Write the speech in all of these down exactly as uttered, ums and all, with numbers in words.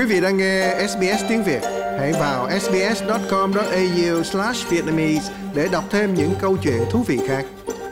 Quý vị đang nghe ét bê ét tiếng Việt. Hãy vào sbs chấm com chấm a u slash vietnamese để đọc thêm những câu chuyện thú vị khác.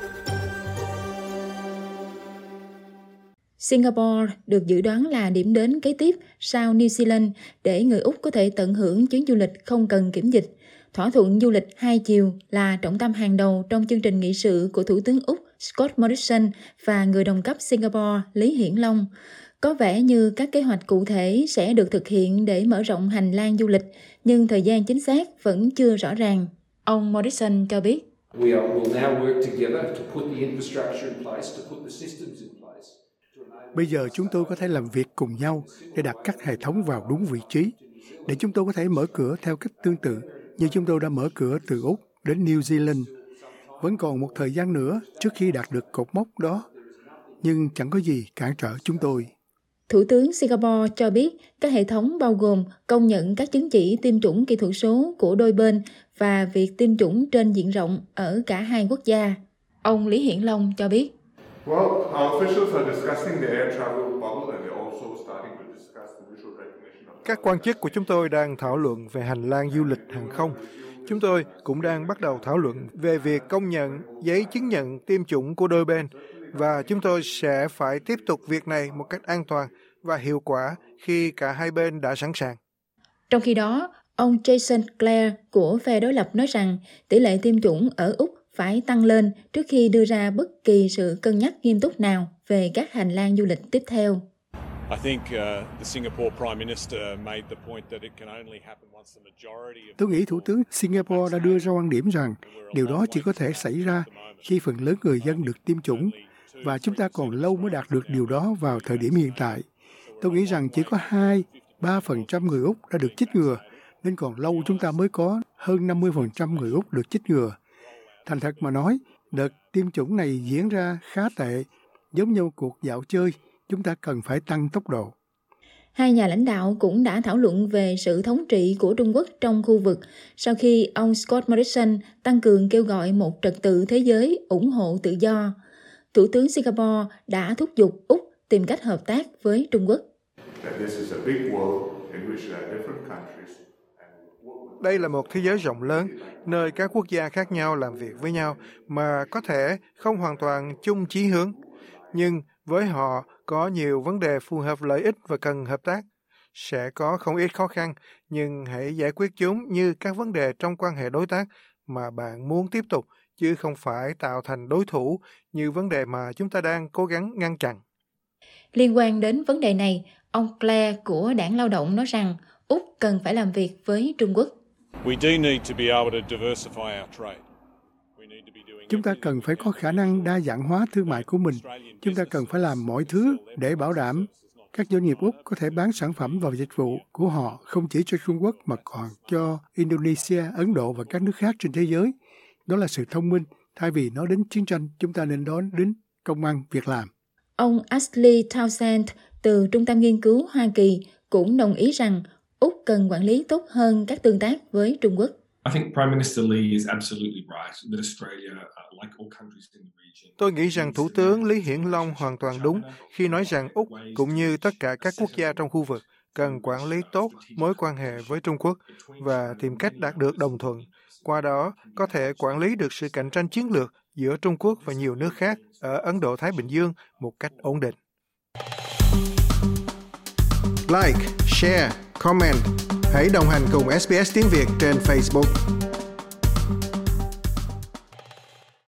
Singapore được dự đoán là điểm đến kế tiếp sau New Zealand để người Úc có thể tận hưởng chuyến du lịch không cần kiểm dịch. Thỏa thuận du lịch hai chiều là trọng tâm hàng đầu trong chương trình nghị sự của Thủ tướng Úc Scott Morrison và người đồng cấp Singapore Lý Hiển Long. Có vẻ như các kế hoạch cụ thể sẽ được thực hiện để mở rộng hành lang du lịch, nhưng thời gian chính xác vẫn chưa rõ ràng. Ông Morrison cho biết. Bây giờ chúng tôi có thể làm việc cùng nhau để đặt các hệ thống vào đúng vị trí, để chúng tôi có thể mở cửa theo cách tương tự như chúng tôi đã mở cửa từ Úc đến New Zealand. Vẫn còn một thời gian nữa trước khi đạt được cột mốc đó, nhưng chẳng có gì cản trở chúng tôi. Thủ tướng Singapore cho biết các hệ thống bao gồm công nhận các chứng chỉ tiêm chủng kỹ thuật số của đôi bên và việc tiêm chủng trên diện rộng ở cả hai quốc gia. Ông Lý Hiển Long cho biết. Các quan chức của chúng tôi đang thảo luận về hành lang du lịch hàng không. Chúng tôi cũng đang bắt đầu thảo luận về việc công nhận giấy chứng nhận tiêm chủng của đôi bên, và chúng tôi sẽ phải tiếp tục việc này một cách an toàn và hiệu quả khi cả hai bên đã sẵn sàng. Trong khi đó, ông Jason Clare của phe đối lập nói rằng tỷ lệ tiêm chủng ở Úc phải tăng lên trước khi đưa ra bất kỳ sự cân nhắc nghiêm túc nào về các hành lang du lịch tiếp theo. Tôi nghĩ Thủ tướng Singapore đã đưa ra quan điểm rằng điều đó chỉ có thể xảy ra khi phần lớn người dân được tiêm chủng, và chúng ta còn lâu mới đạt được điều đó vào thời điểm hiện tại. Tôi nghĩ rằng chỉ có hai đến ba phần trăm người Úc đã được chích ngừa, nên còn lâu chúng ta mới có hơn năm mươi phần trăm người Úc được chích ngừa. Thành thật mà nói, đợt tiêm chủng này diễn ra khá tệ, giống như cuộc dạo chơi, chúng ta cần phải tăng tốc độ. Hai nhà lãnh đạo cũng đã thảo luận về sự thống trị của Trung Quốc trong khu vực sau khi ông Scott Morrison tăng cường kêu gọi một trật tự thế giới ủng hộ tự do. Thủ tướng Singapore đã thúc giục Úc tìm cách hợp tác với Trung Quốc. Đây là một thế giới rộng lớn, nơi các quốc gia khác nhau làm việc với nhau mà có thể không hoàn toàn chung chí hướng. Nhưng với họ có nhiều vấn đề phù hợp lợi ích và cần hợp tác. Sẽ có không ít khó khăn, nhưng hãy giải quyết chúng như các vấn đề trong quan hệ đối tác mà bạn muốn tiếp tục, chứ không phải tạo thành đối thủ như vấn đề mà chúng ta đang cố gắng ngăn chặn. Liên quan đến vấn đề này, ông Clare của Đảng Lao động nói rằng Úc cần phải làm việc với Trung Quốc. Chúng ta cần phải có khả năng đa dạng hóa thương mại của mình. Chúng ta cần phải làm mọi thứ để bảo đảm các doanh nghiệp Úc có thể bán sản phẩm và dịch vụ của họ không chỉ cho Trung Quốc mà còn cho Indonesia, Ấn Độ và các nước khác trên thế giới. Đó là sự thông minh. Thay vì nói đến chiến tranh, chúng ta nên nói đến công ăn việc làm. Ông Ashley Townsend từ Trung tâm Nghiên cứu Hoa Kỳ cũng đồng ý rằng Úc cần quản lý tốt hơn các tương tác với Trung Quốc. Tôi nghĩ rằng Thủ tướng Lý Hiển Long hoàn toàn đúng khi nói rằng Úc, cũng như tất cả các quốc gia trong khu vực, cần quản lý tốt mối quan hệ với Trung Quốc và tìm cách đạt được đồng thuận. Qua đó, có thể quản lý được sự cạnh tranh chiến lược giữa Trung Quốc và nhiều nước khác ở Ấn Độ-Thái Bình Dương một cách ổn định. Like, share, comment. Hãy đồng hành cùng ét bê ét tiếng Việt trên Facebook.